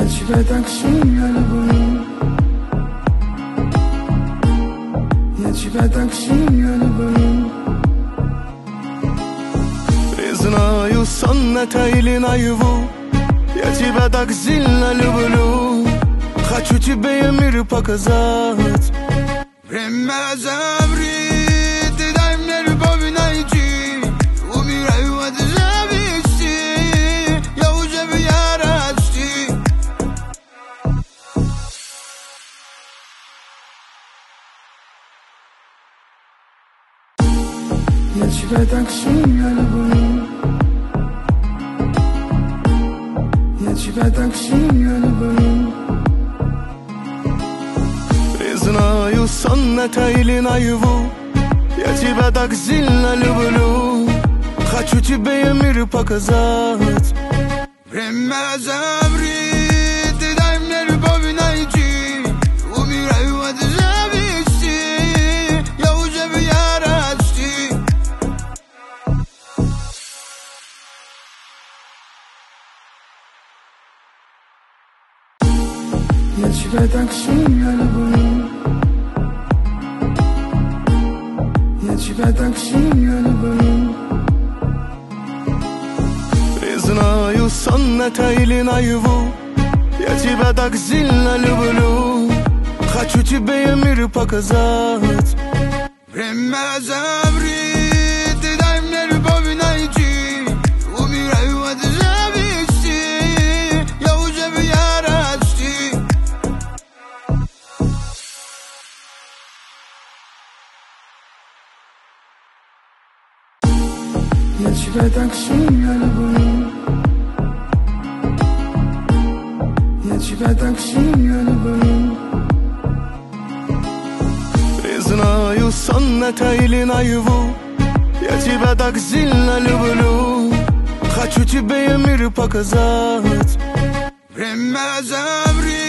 тебя так сильно люблю. Я тебя так сильно люблю. Признаю, сон это или наяву, я тебя так сильно люблю. Хочу тебе я мир показать. Время замри, ты дай мне любовь найти. Умираю от зависти, я уже в ярости. Я тебя так сильно люблю. Я тебя так сильно люблю. Признаю, сон это или наяву, я тебя так сильно люблю. Хочу тебе я мир показать. Время замри, ты дай мне любовь найти. Умираю от зависти, я уже в ярости. Я тебя так сильно люблю. Я тебя так сильно люблю. Признаю, сон это или наяву, я тебя так сильно люблю. Хочу тебе я мир показать. Время замри, ты дай мне любовь найти. Умираю от зависти, я уже в ярости. Я тебя так сильно люблю. Я тебя так сильно люблю. Признаю, сон это или наяву, я тебя так сильно люблю. Хочу тебе я мир показать. Время замри.